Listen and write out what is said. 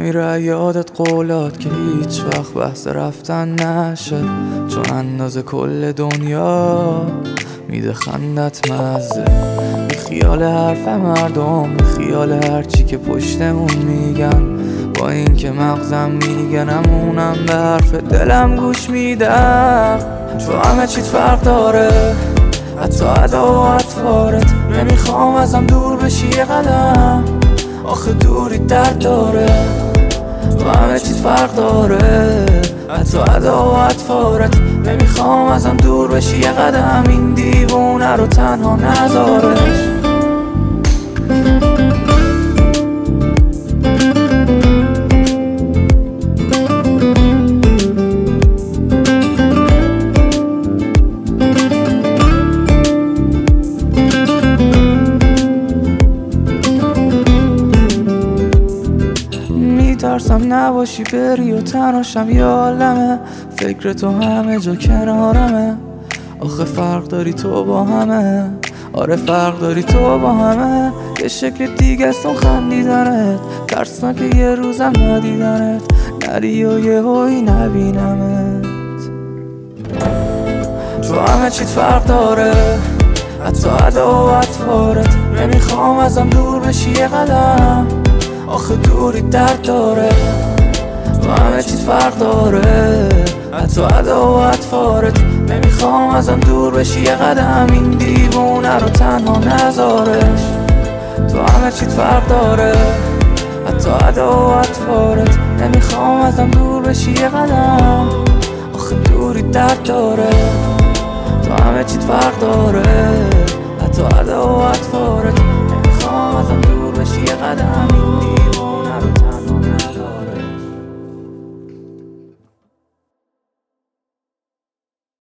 نمیره یادت قولات که هیچ وقت بحث رفتن نشه، چون اندازه کل دنیا میده خندت مزه. بی خیال حرف مردم، بی خیال هرچی که پشتمون میگن، با این که مغزم میگنم اونم به حرف دلم گوش میدم. تو همه چیت فرق داره، حتی ادا و اطوارت. نمیخوام ازم دور بشی یه قدم، آخه دوری درد داره. تو همه چیت فرق داره، حتی ادا و اطوارت. نمیخوام ازم دور بشی یه قدم، این دیوونه رو تنها نذارش. میترسم نباشی بری و تنهاشم یه عالمه، فکر تو همه جا کنارمه. آخه فرق داری تو با همه، آره فرق داری تو با همه. یه شکل دیگه است اون خندیدنت، ترسناکه یه روزم ندیدنت، نری و یه هایی نبینمت. تو همه چیت فرق داره، حتی ادا و اطوارت. نمیخوام ازم دور بشی یه قدم، آخه دوری درد داره. تو همه چیت فرق داره، حتی ادا و اطوارت. نمیخوام ازم دور بشی یه قدم، این دیوونه رو تنها نذارش. تو همه چیت فرق داره، حتی ادا و اطوارت. نمیخوام ازم دور بشی یه قدم، آخه دوری درد داره. تو همه چیت فرق داره، حتی ادا